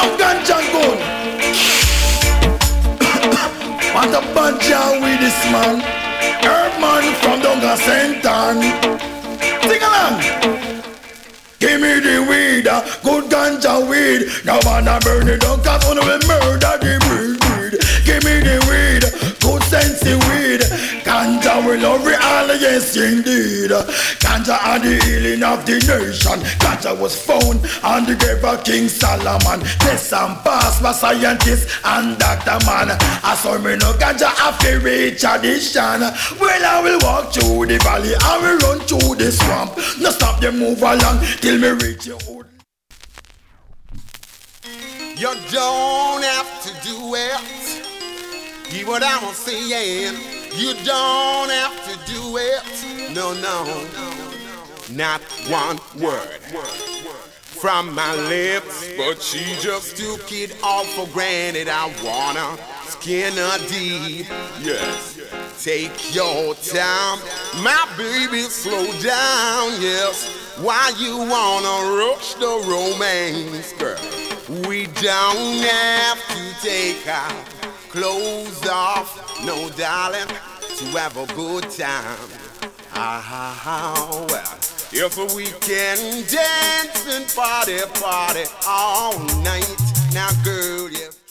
no ganja good. What a bunch with this man. Herb man from Donga St. Ann. Sing along. Give me the weed, good ganja weed. Now wanna burn it down, cause one will murder the weed. Give me the weed, good sensey weed. Ganja will love it all, yes indeed. Ganja are the healing of the nation. Ganja was found on the grave of King Solomon. Test and pass by scientists and Dr. Man. I saw me no ganja after reach tradition. Well, I will walk through the valley, I will run through the swamp. No stop them move along till me reach your hood. You don't have to do it. Hear what I'm saying. You don't have to do it. No, not one word from my lips, but she just took it all for granted. I wanna skin her deep. Yes, take your time, my baby, slow down. Yes, why you wanna rush the romance, girl? We don't have to take our clothes off, no darling, to have a good time. Well, if we can dance and party all night, now girl, yeah.